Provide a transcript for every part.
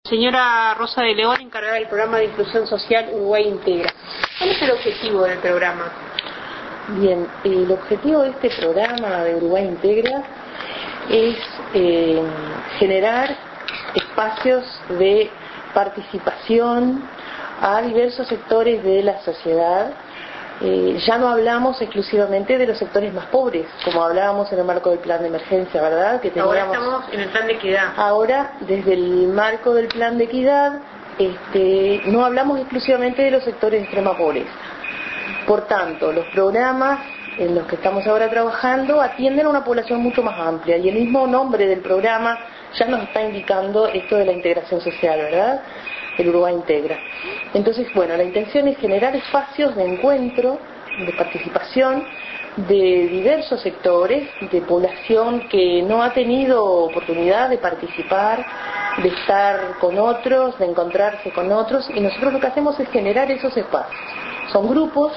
Señora Rosa de León, encargada del programa de inclusión social Uruguay Integra. ¿Cuál es el objetivo del programa? Bien, el objetivo de este programa de Uruguay Integra es generar espacios de participación a diversos sectores de la sociedad. Ya no hablamos exclusivamente de los sectores más pobres, como hablábamos en el marco del plan de emergencia, ¿verdad? Que teníamos... Ahora estamos en el plan de equidad. Ahora, desde el marco del plan de equidad, no hablamos exclusivamente de los sectores de extrema pobreza. Por tanto, los programas en los que estamos ahora trabajando atienden a una población mucho más amplia, y el mismo nombre del programa ya nos está indicando esto de la integración social, ¿verdad? El Uruguay Integra. Entonces, bueno, la intención es generar espacios de encuentro, de participación de diversos sectores de población que no ha tenido oportunidad de participar, de estar con otros, de encontrarse con otros, y nosotros lo que hacemos es generar esos espacios. Son grupos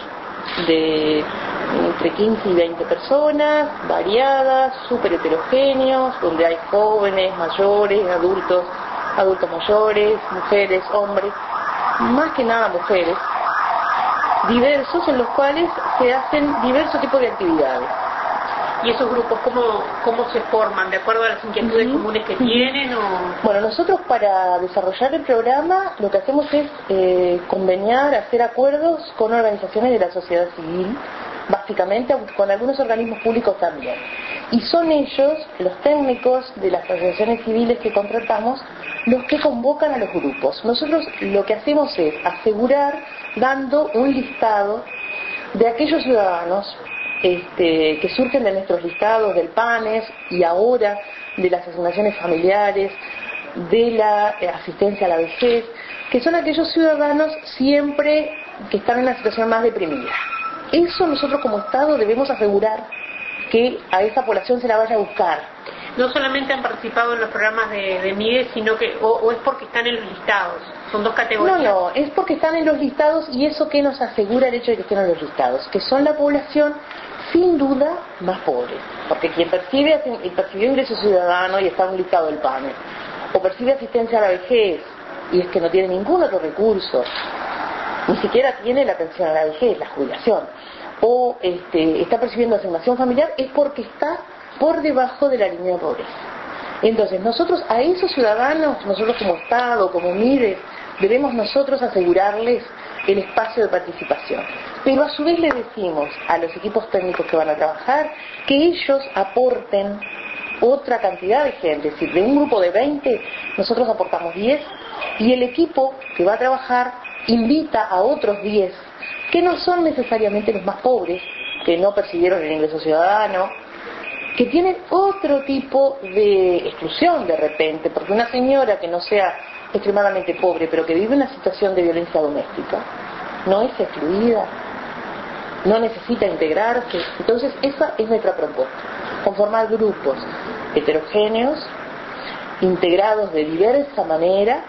de entre 15 y 20 personas, variadas, súper heterogéneos, donde hay jóvenes, mayores, adultos mayores, mujeres, hombres, más que nada mujeres, diversos, en los cuales se hacen diversos tipos de actividades. ¿Y esos grupos cómo se forman? ¿De acuerdo a las inquietudes comunes que tienen? Bueno, nosotros para desarrollar el programa lo que hacemos es conveniar, hacer acuerdos con organizaciones de la sociedad civil, básicamente con algunos organismos públicos también. Y son ellos, los técnicos de las asociaciones civiles que contratamos, los que convocan a los grupos. Nosotros lo que hacemos es asegurar, dando un listado de aquellos ciudadanos que surgen de nuestros listados del PANES y ahora de las asignaciones familiares, de la asistencia a la vejez, que son aquellos ciudadanos siempre que están en la situación más deprimida. Eso nosotros como Estado debemos asegurar que a esa población se la vaya a buscar. No solamente han participado en los programas de MIDE, sino que o es porque están en los listados. Son dos categorías. No, es porque están en los listados, y eso que nos asegura el hecho de que estén en los listados, que son la población sin duda más pobre, porque quien percibió ingreso ciudadano y está en un listado del PANE, o percibe asistencia a la vejez y es que no tiene ningún otro recurso, ni siquiera tiene la pensión a la vejez, la jubilación, o está percibiendo asignación familiar, es porque está por debajo de la línea de pobreza. Entonces nosotros a esos ciudadanos, nosotros como Estado, como MIDES, debemos nosotros asegurarles el espacio de participación. Pero a su vez le decimos a los equipos técnicos que van a trabajar que ellos aporten otra cantidad de gente. Es decir, de un grupo de 20, nosotros aportamos 10, y el equipo que va a trabajar invita a otros 10, que no son necesariamente los más pobres, que no percibieron el ingreso ciudadano, que tienen otro tipo de exclusión de repente, porque una señora que no sea extremadamente pobre, pero que vive una situación de violencia doméstica, no es excluida, no necesita integrarse. Entonces esa es nuestra propuesta, conformar grupos heterogéneos, integrados de diversa manera,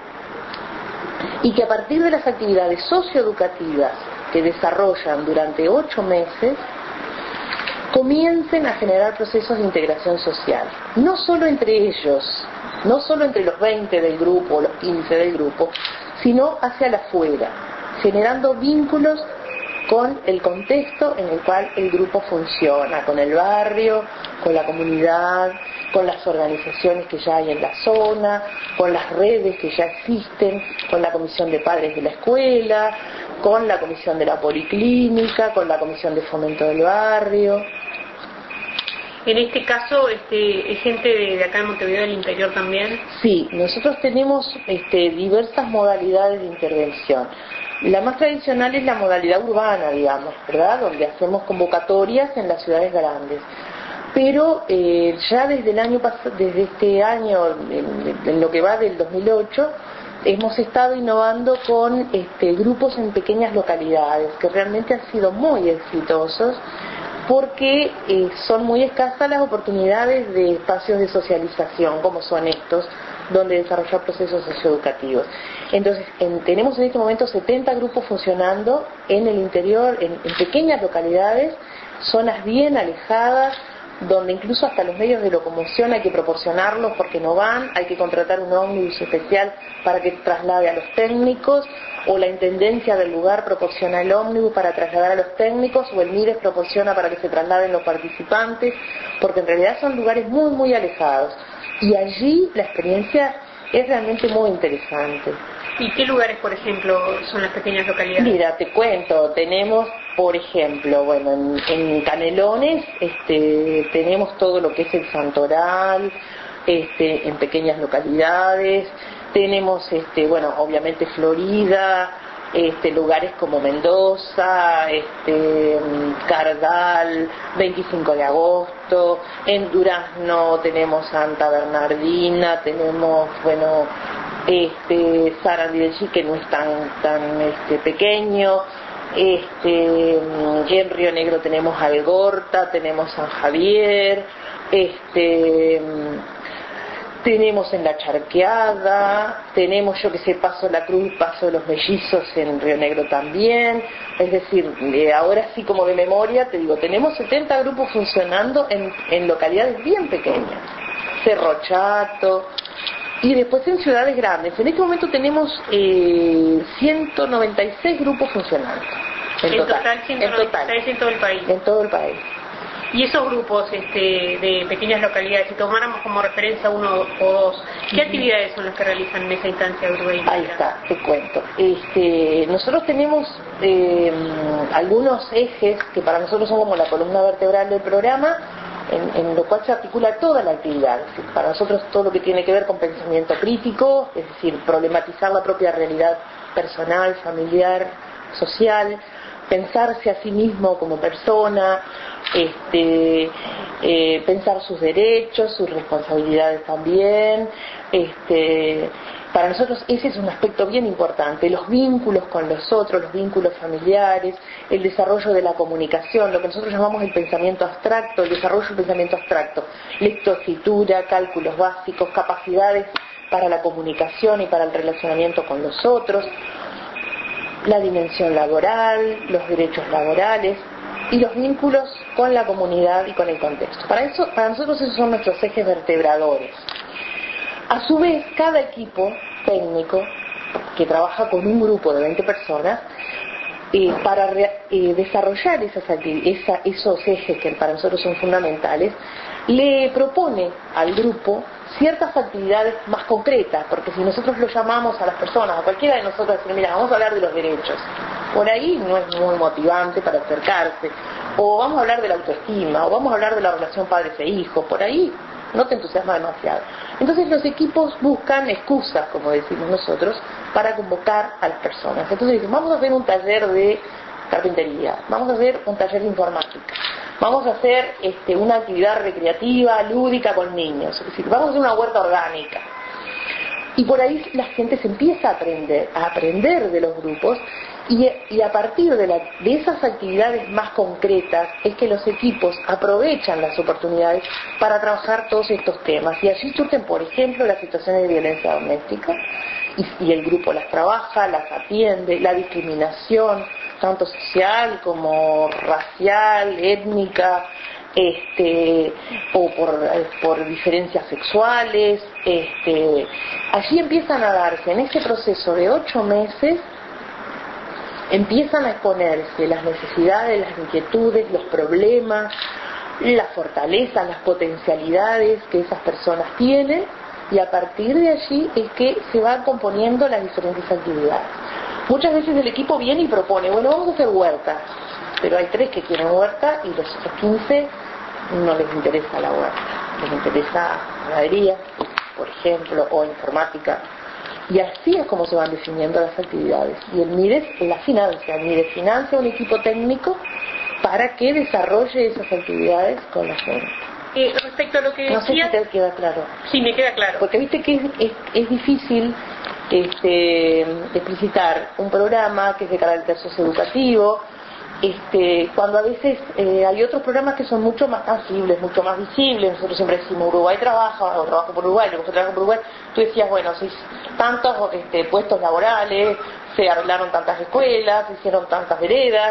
y que a partir de las actividades socioeducativas que desarrollan durante 8 meses, comiencen a generar procesos de integración social, no solo entre ellos, no solo entre los 20 del grupo o los 15 del grupo, sino hacia la afuera, generando vínculos con el contexto en el cual el grupo funciona, con el barrio, con la comunidad, con las organizaciones que ya hay en la zona, con las redes que ya existen, con la comisión de padres de la escuela, con la comisión de la policlínica, con la comisión de fomento del barrio. En este caso, ¿es gente de acá en Montevideo del interior también? Sí, nosotros tenemos diversas modalidades de intervención. La más tradicional es la modalidad urbana, digamos, ¿verdad? Donde hacemos convocatorias en las ciudades grandes. Pero ya desde este año, en lo que va del 2008, hemos estado innovando con grupos en pequeñas localidades que realmente han sido muy exitosos, porque son muy escasas las oportunidades de espacios de socialización como son estos, donde desarrollar procesos socioeducativos. Entonces, tenemos en este momento 70 grupos funcionando en el interior, en pequeñas localidades, zonas bien alejadas, donde incluso hasta los medios de locomoción hay que proporcionarlos porque no van, hay que contratar un ómnibus especial para que traslade a los técnicos, o la intendencia del lugar proporciona el ómnibus para trasladar a los técnicos, o el MIDES proporciona para que se trasladen los participantes, porque en realidad son lugares muy muy alejados, y allí la experiencia es realmente muy interesante. ¿Y qué lugares, por ejemplo, son las pequeñas localidades? Mira, te cuento, tenemos, por ejemplo, bueno, en Canelones tenemos todo lo que es el Santoral, en pequeñas localidades, tenemos, bueno, obviamente Florida, lugares como Mendoza, Cardal, 25 de agosto, en Durazno tenemos Santa Bernardina, tenemos, bueno, Sarandí del Chi, que no es tan pequeño, en Río Negro tenemos Algorta, tenemos San Javier, tenemos en La Charqueada, tenemos, yo que sé, Paso de la Cruz, Paso de los Mellizos en Río Negro también. Es decir, ahora sí, como de memoria te digo, tenemos 70 grupos funcionando en localidades bien pequeñas, Cerro Chato, y después en ciudades grandes. En este momento tenemos 196 grupos funcionando en total 196 en todo el país. En todo el país. Y esos grupos de pequeñas localidades, si tomáramos como referencia uno o dos, ¿qué actividades son las que realizan en esa instancia urbanística? Ahí está, te cuento. Nosotros tenemos algunos ejes que para nosotros son como la columna vertebral del programa, en lo cual se articula toda la actividad. Es decir, para nosotros todo lo que tiene que ver con pensamiento crítico, es decir, problematizar la propia realidad personal, familiar, social, pensarse a sí mismo como persona, pensar sus derechos, sus responsabilidades también. Para nosotros ese es un aspecto bien importante, los vínculos con los otros, los vínculos familiares, el desarrollo de la comunicación, lo que nosotros llamamos el pensamiento abstracto, el desarrollo del pensamiento abstracto, lectoescritura, cálculos básicos, capacidades para la comunicación y para el relacionamiento con los otros, la dimensión laboral, los derechos laborales y los vínculos con la comunidad y con el contexto. Para nosotros esos son nuestros ejes vertebradores. A su vez, cada equipo técnico que trabaja con un grupo de 20 personas, para desarrollar esos ejes que para nosotros son fundamentales, le propone al grupo ciertas actividades más concretas, porque si nosotros lo llamamos a las personas, a cualquiera de nosotros, decir, mira, vamos a hablar de los derechos, por ahí no es muy motivante para acercarse, o vamos a hablar de la autoestima, o vamos a hablar de la relación padres e hijos, por ahí no te entusiasma demasiado. Entonces los equipos buscan excusas, como decimos nosotros, para convocar a las personas. Entonces dicen, vamos a hacer un taller de carpintería, vamos a hacer un taller de informática, vamos a hacer una actividad recreativa, lúdica con niños, es decir, vamos a hacer una huerta orgánica. Y por ahí la gente se empieza a aprender de los grupos, y a partir de esas actividades más concretas es que los equipos aprovechan las oportunidades para trabajar todos estos temas. Y allí surgen, por ejemplo, las situaciones de violencia doméstica, y el grupo las trabaja, las atiende, la discriminación, tanto social como racial, étnica, o por diferencias sexuales. Allí empiezan a darse, en ese proceso de 8 meses, empiezan a exponerse las necesidades, las inquietudes, los problemas, las fortalezas, las potencialidades que esas personas tienen, y a partir de allí es que se van componiendo las diferentes actividades. Muchas veces el equipo viene y propone, bueno, vamos a hacer huerta, pero hay 3 que quieren huerta y los otros 15 no les interesa la huerta, les interesa ganadería, por ejemplo, o informática. Y así es como se van definiendo las actividades. Y el MIDES la financia. El MIDES financia un equipo técnico para que desarrolle esas actividades con la gente. Respecto a lo que decías... No sé si te queda claro. Sí, me queda claro. Porque viste que es difícil explicitar un programa que es de carácter socioeducativo, cuando a veces hay otros programas que son mucho más tangibles, mucho más visibles. Nosotros siempre decimos, Uruguay trabaja, o trabajo por Uruguay, luego trabajo por Uruguay. Tú decías, bueno, si tantos puestos laborales, se arreglaron tantas escuelas, se hicieron tantas veredas,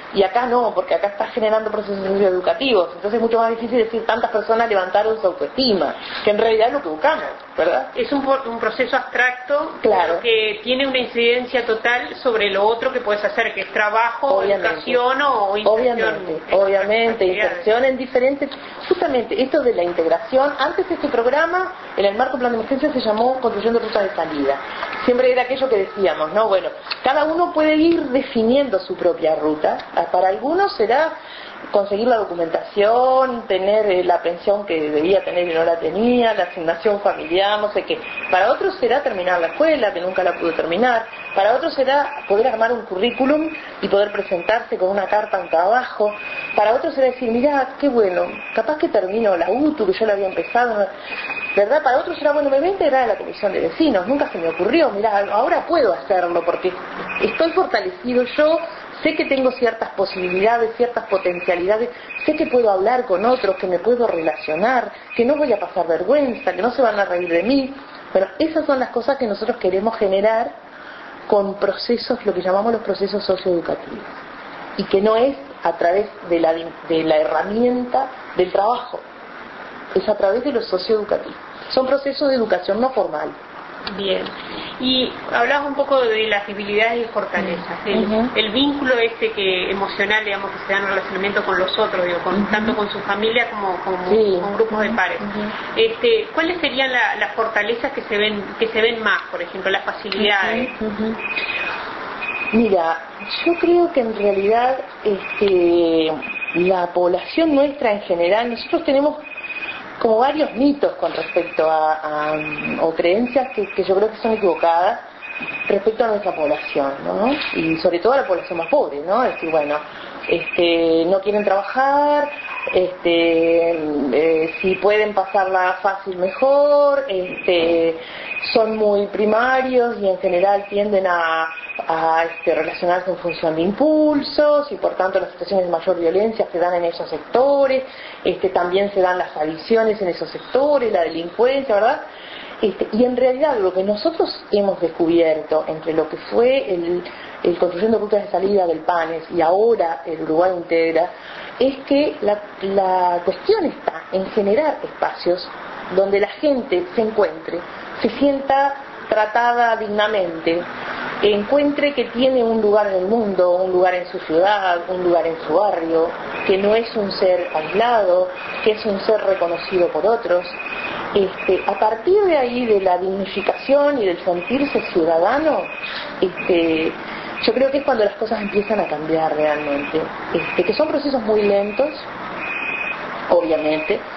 Y acá no, porque acá estás generando procesos socioeducativos, entonces es mucho más difícil decir tantas personas levantaron su autoestima, que en realidad es lo que buscamos, ¿verdad? Es un proceso abstracto, claro, pero que tiene una incidencia total sobre lo otro que puedes hacer, que es trabajo, obviamente, educación o inserción. Obviamente, inserción en diferentes... Justamente esto de la integración, antes de este programa, en el marco plan de emergencia se llamó construyendo rutas de salida. Siempre era aquello que decíamos, ¿no? Bueno, cada uno puede ir definiendo su propia ruta. Para algunos será conseguir la documentación, tener la pensión que debía tener y no la tenía, la asignación familiar, no sé qué. Para otros será terminar la escuela, que nunca la pudo terminar. Para otros será poder armar un currículum y poder presentarse con una carta, un trabajo. Para otros será decir, mirá, qué bueno, capaz que termino la UTU, que yo la había empezado, ¿verdad? Para otros será, bueno, me voy a integrar a la comisión de vecinos, nunca se me ocurrió, mirá, ahora puedo hacerlo porque estoy fortalecido yo, sé que tengo ciertas posibilidades, ciertas potencialidades, sé que puedo hablar con otros, que me puedo relacionar, que no voy a pasar vergüenza, que no se van a reír de mí. Bueno, esas son las cosas que nosotros queremos generar con procesos, lo que llamamos los procesos socioeducativos, y que no es a través de la herramienta del trabajo, es a través de lo socioeducativo. Son procesos de educación no formal. Bien, y hablabas un poco de las debilidades y fortalezas, el vínculo que emocional, digamos, que se da en relacionamiento con los otros, digo, tanto con su familia como con grupos de pares. ¿Cuáles serían las fortalezas que se ven más, por ejemplo, las facilidades? Mira, yo creo que en realidad la población nuestra en general, nosotros tenemos como varios mitos con respecto o creencias que yo creo que son equivocadas respecto a nuestra población, ¿no? Y sobre todo a la población más pobre, ¿no? Es decir, bueno, no quieren trabajar, si pueden pasarla fácil mejor, son muy primarios y en general tienden a relacionarse en función de impulsos y por tanto las situaciones de mayor violencia se dan en esos sectores, también se dan las adicciones en esos sectores, la delincuencia, ¿verdad? Y en realidad lo que nosotros hemos descubierto entre lo que fue el construyendo rutas de salida del PANES y ahora el Uruguay Integra es que la cuestión está en generar espacios donde la gente se encuentre, se sienta tratada dignamente, encuentre que tiene un lugar en el mundo, un lugar en su ciudad, un lugar en su barrio, que no es un ser aislado, que es un ser reconocido por otros. A partir de ahí, de la dignificación y del sentirse ciudadano, yo creo que es cuando las cosas empiezan a cambiar realmente, que son procesos muy lentos, obviamente,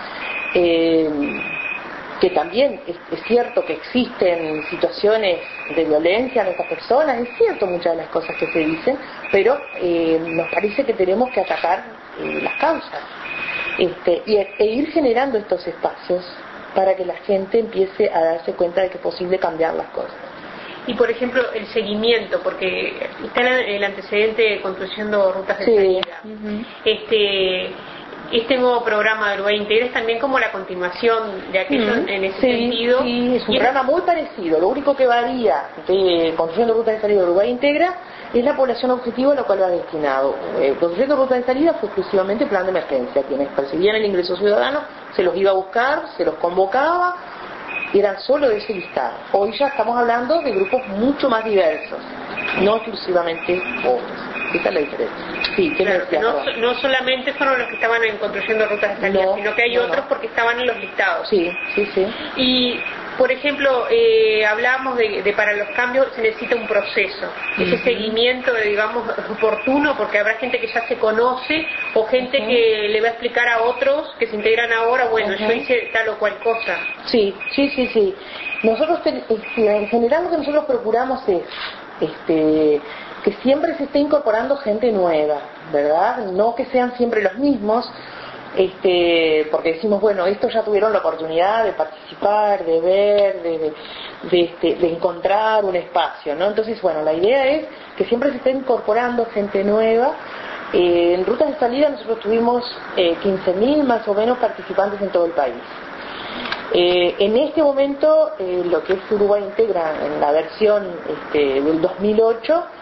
que también es cierto que existen situaciones de violencia en estas personas, es cierto muchas de las cosas que se dicen, pero nos parece que tenemos que atacar las causas e ir generando estos espacios para que la gente empiece a darse cuenta de que es posible cambiar las cosas. Y por ejemplo el seguimiento, porque está el antecedente de construyendo rutas de salida. Este nuevo programa de Uruguay Integra es también como la continuación de aquello en ese sentido. Sí, es un programa muy parecido. Lo único que varía de construyendo rutas de salida de Uruguay Integra es la población objetivo a la cual va destinado. Construyendo rutas de salida fue exclusivamente plan de emergencia. Quienes percibían el ingreso ciudadano se los iba a buscar, se los convocaba, eran solo de ese listado. Hoy ya estamos hablando de grupos mucho más diversos, no exclusivamente pobres. Esa es la diferencia. Sí, claro, que no solamente fueron los que estaban construyendo rutas de salida, sino que hay otros porque estaban en los listados. Sí. Y, por ejemplo, hablábamos de para los cambios se necesita un proceso, ese seguimiento, digamos, oportuno, porque habrá gente que ya se conoce o gente que le va a explicar a otros que se integran ahora, bueno, yo hice tal o cual cosa. Sí. Nosotros, en general, lo que nosotros procuramos es que siempre se esté incorporando gente nueva, ¿verdad? No que sean siempre los mismos, porque decimos, bueno, estos ya tuvieron la oportunidad de participar, de ver, de encontrar un espacio, ¿no? Entonces, bueno, la idea es que siempre se esté incorporando gente nueva. En rutas de salida nosotros tuvimos 15.000 más o menos participantes en todo el país. En este momento, lo que es Uruguay Integra, en la versión del 2008,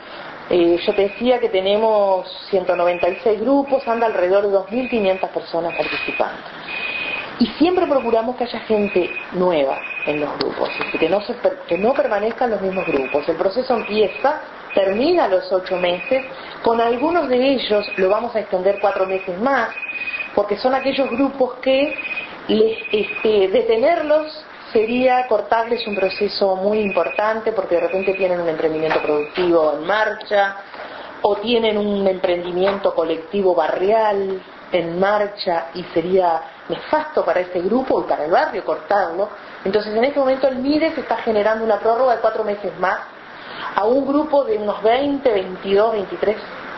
Yo te decía que tenemos 196 grupos, anda alrededor de 2.500 personas participando. Y siempre procuramos que haya gente nueva en los grupos, es decir, que no permanezcan los mismos grupos. El proceso empieza, termina a los 8 meses, con algunos de ellos lo vamos a extender 4 meses más, porque son aquellos grupos que detenerlos sería cortarles un proceso muy importante, porque de repente tienen un emprendimiento productivo en marcha, o tienen un emprendimiento colectivo barrial en marcha, y sería nefasto para ese grupo y para el barrio cortarlo. Entonces en este momento el MIDES está generando una prórroga de 4 meses más a un grupo de unos 20, 22, 23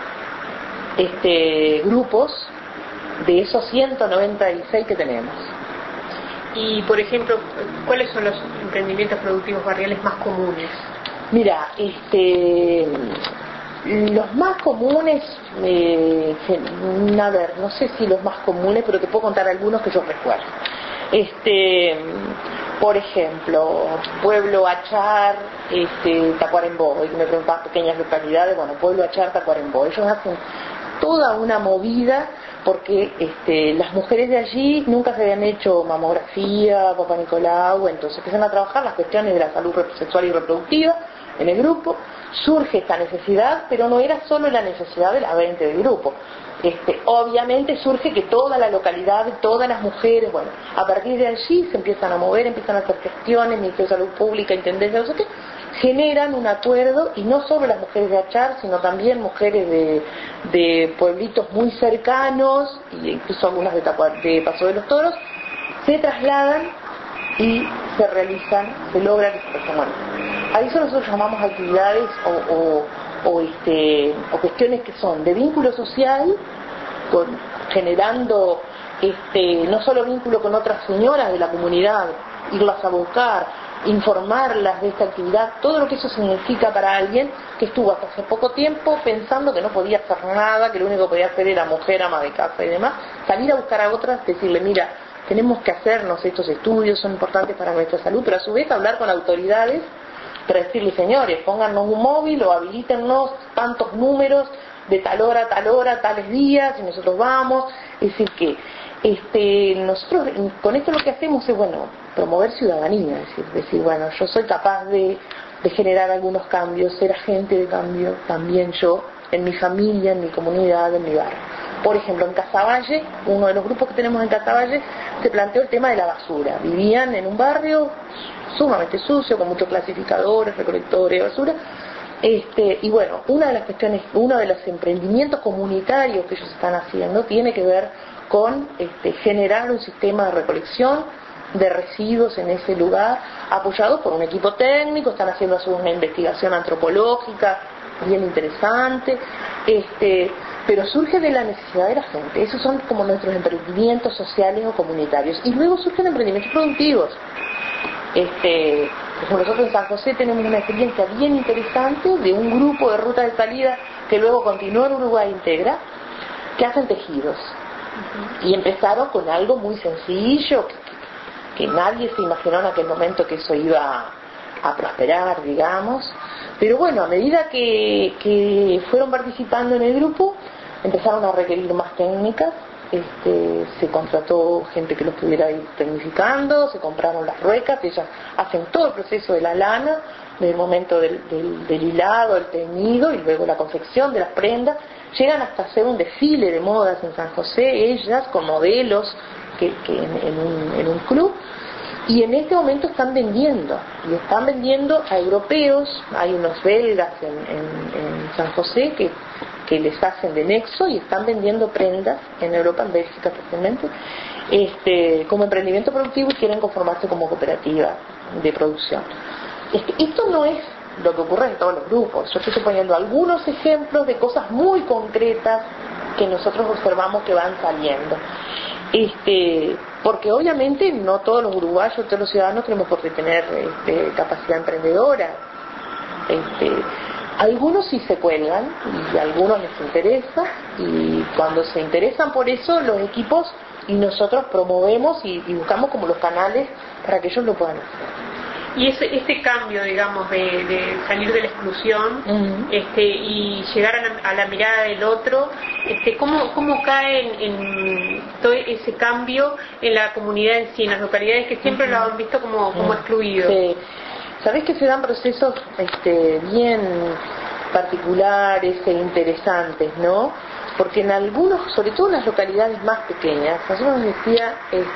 grupos de esos 196 que tenemos. Y, por ejemplo, ¿cuáles son los emprendimientos productivos barriales más comunes? Mira, los más comunes, a ver, no sé si los más comunes, pero te puedo contar algunos que yo recuerdo. Por ejemplo, Pueblo Achar, Tacuarembó, y me preguntaban pequeñas localidades, bueno, Pueblo Achar, Tacuarembó, ellos hacen toda una movida porque las mujeres de allí nunca se habían hecho mamografía, Papá Nicolau, entonces empiezan a trabajar las cuestiones de la salud sexual y reproductiva en el grupo. Surge esta necesidad, pero no era solo la necesidad de las 20 del grupo. Obviamente surge que toda la localidad, todas las mujeres, bueno, a partir de allí se empiezan a mover, empiezan a hacer gestiones, Ministerio de Salud Pública, Intendencia, no sé qué, generan un acuerdo, y no solo las mujeres de Achar, sino también mujeres de pueblitos muy cercanos, e incluso algunas de Paso de los Toros, se trasladan y se realizan, se logra que se retomen. A eso nosotros llamamos actividades o cuestiones que son de vínculo social, generando no solo vínculo con otras señoras de la comunidad, irlas a buscar, informarlas de esta actividad, todo lo que eso significa para alguien que estuvo hasta hace poco tiempo pensando que no podía hacer nada, que lo único que podía hacer era mujer, ama de casa y demás, salir a buscar a otras, decirle, mira, tenemos que hacernos estos estudios, son importantes para nuestra salud, pero a su vez hablar con autoridades para decirle, señores, póngannos un móvil o habilítennos tantos números de tal hora, tales días, y nosotros vamos. Es decir que nosotros con esto lo que hacemos es, bueno, promover ciudadanía, es decir, bueno, yo soy capaz de generar algunos cambios, ser agente de cambio también yo, en mi familia, en mi comunidad, en mi barrio. Por ejemplo, en Casaballe, uno de los grupos que tenemos en Casaballe, se planteó el tema de la basura. Vivían en un barrio sumamente sucio, con muchos clasificadores, recolectores de basura, y bueno, una de las cuestiones, uno de los emprendimientos comunitarios que ellos están haciendo tiene que ver con generar un sistema de recolección de residuos en ese lugar, apoyados por un equipo técnico. Están haciendo una investigación antropológica bien interesante, pero surge de la necesidad de la gente. Esos son como nuestros emprendimientos sociales o comunitarios. Y luego surgen emprendimientos productivos. Como nosotros en San José tenemos una experiencia bien interesante de un grupo de ruta de salida que luego continuó en Uruguay Integra, que hacen tejidos. Y empezaron con algo muy sencillo, que nadie se imaginó en aquel momento que eso iba a prosperar, digamos. Pero bueno, a medida que fueron participando en el grupo, empezaron a requerir más técnicas. Se contrató gente que los pudiera ir tecnificando, se compraron las ruecas, ellas hacen todo el proceso de la lana, desde el momento del hilado, el teñido y luego la confección de las prendas. Llegan hasta hacer un desfile de modas en San José, ellas con modelos que en un club, y en este momento están vendiendo a europeos. Hay unos belgas en San José que les hacen de nexo y están vendiendo prendas en Europa, en Bélgica especialmente, como emprendimiento productivo, y quieren conformarse como cooperativa de producción. Esto no es lo que ocurre en todos los grupos. Yo estoy poniendo algunos ejemplos de cosas muy concretas que nosotros observamos que van saliendo. Porque obviamente no todos los uruguayos, todos los ciudadanos tenemos por qué tener capacidad emprendedora. Algunos sí se cuelgan y a algunos les interesa, y cuando se interesan por eso, los equipos y nosotros promovemos y buscamos como los canales para que ellos lo puedan hacer. Y ese cambio, digamos, de salir de la exclusión y llegar a la mirada del otro, ¿cómo cae en todo ese cambio en la comunidad en sí, en las localidades que siempre lo han visto como excluidos? Sí. Sabés que se dan procesos bien particulares e interesantes, ¿no? Porque en algunos, sobre todo en las localidades más pequeñas, nosotros nos decía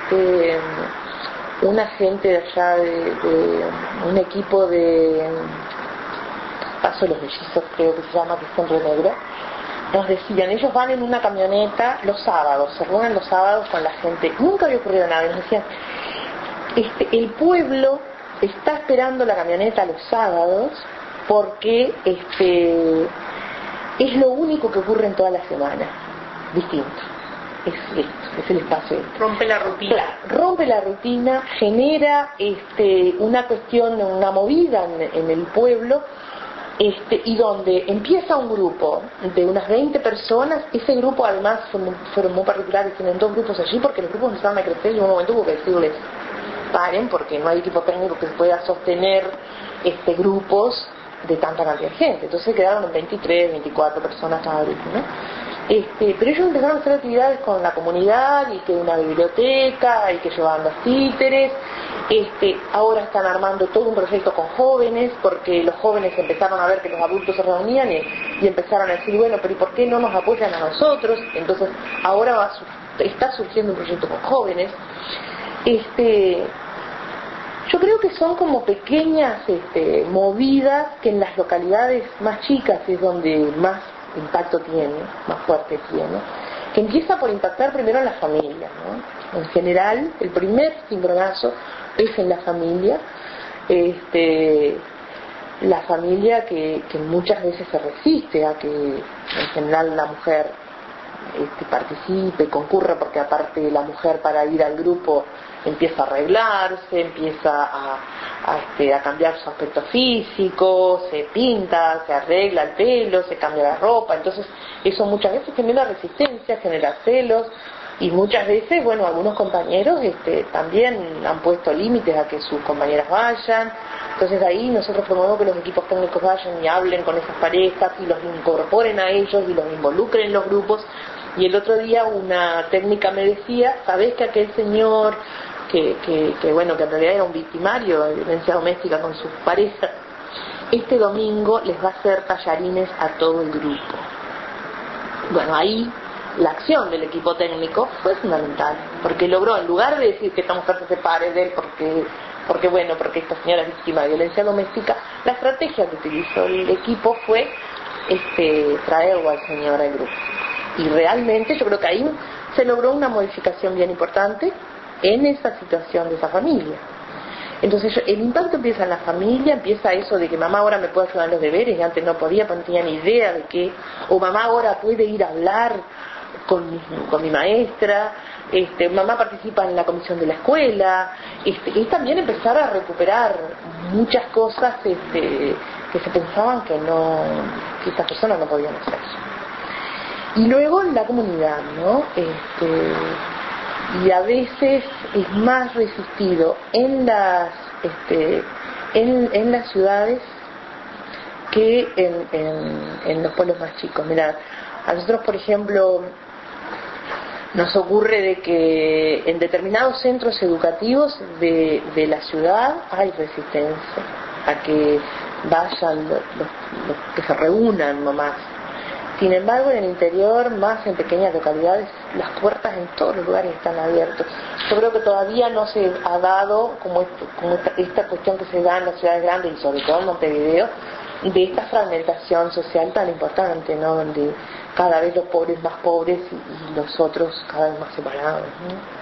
una gente de allá de un equipo de Paso de los Mellizos, creo que se llama, que es en Río Negro, nos decían, ellos van en una camioneta los sábados, se reúnen los sábados con la gente, nunca había ocurrido nada, y nos decían, el pueblo está esperando la camioneta los sábados porque es lo único que ocurre en toda la semana, distinto. Es esto, es el espacio. Rompe la rutina. Claro, rompe la rutina, genera una cuestión, una movida en el pueblo, y donde empieza un grupo de unas 20 personas. Ese grupo además fueron muy particulares, tienen 2 grupos allí porque los grupos empezaron a crecer y en un momento hubo que decirles paren porque no hay equipo técnico que pueda sostener grupos de tanta cantidad de gente. Entonces quedaron en 23, 24 personas cada grupo, ¿no? Pero ellos empezaron a hacer actividades con la comunidad y que una biblioteca y que llevaban los títeres. Ahora están armando todo un proyecto con jóvenes porque los jóvenes empezaron a ver que los adultos se reunían y empezaron a decir, bueno, pero ¿y por qué no nos apoyan a nosotros? Entonces ahora está surgiendo un proyecto con jóvenes. Yo creo que son como pequeñas movidas que en las localidades más chicas es donde más impacto tiene, más fuerte tiene, que empieza por impactar primero en la familia, ¿no? En general, el primer cimbronazo es en la familia, la familia que muchas veces se resiste a que en general la mujer participe, concurra, porque aparte la mujer para ir al grupo empieza a arreglarse, empieza a cambiar su aspecto físico, se pinta, se arregla el pelo, se cambia la ropa. Entonces eso muchas veces genera resistencia, genera celos, y muchas veces, bueno, algunos compañeros también han puesto límites a que sus compañeras vayan. Entonces ahí nosotros promovemos que los equipos técnicos vayan y hablen con esas parejas y los incorporen a ellos y los involucren en los grupos. Y el otro día una técnica me decía, ¿sabés que aquel señor que bueno, que en realidad era un victimario de violencia doméstica con sus parejas, este domingo les va a hacer tallarines a todo el grupo? Bueno, ahí la acción del equipo técnico fue fundamental, porque logró, en lugar de decir que esta mujer se separe de él porque esta señora es víctima de violencia doméstica, la estrategia que utilizó el equipo fue traerlo al señor al grupo. Y realmente yo creo que ahí se logró una modificación bien importante en esa situación de esa familia. Entonces el impacto empieza en la familia, empieza eso de que mamá ahora me puede ayudar en los deberes y antes no podía, no tenía ni idea de qué, o mamá ahora puede ir a hablar con mi maestra, mamá participa en la comisión de la escuela, y también empezar a recuperar muchas cosas que se pensaban que estas personas no podían hacer. Y luego la comunidad, ¿no? Y a veces es más resistido en las ciudades que en los pueblos más chicos. Mirá, a nosotros, por ejemplo, nos ocurre de que en determinados centros educativos de la ciudad hay resistencia a que vayan los que se reúnan nomás. Sin embargo, en el interior, más en pequeñas localidades, las puertas en todos los lugares están abiertas. Yo creo que todavía no se ha dado como esta cuestión que se da en las ciudades grandes y sobre todo en Montevideo, de esta fragmentación social tan importante, ¿no? Donde cada vez los pobres más pobres y los otros cada vez más separados, ¿no?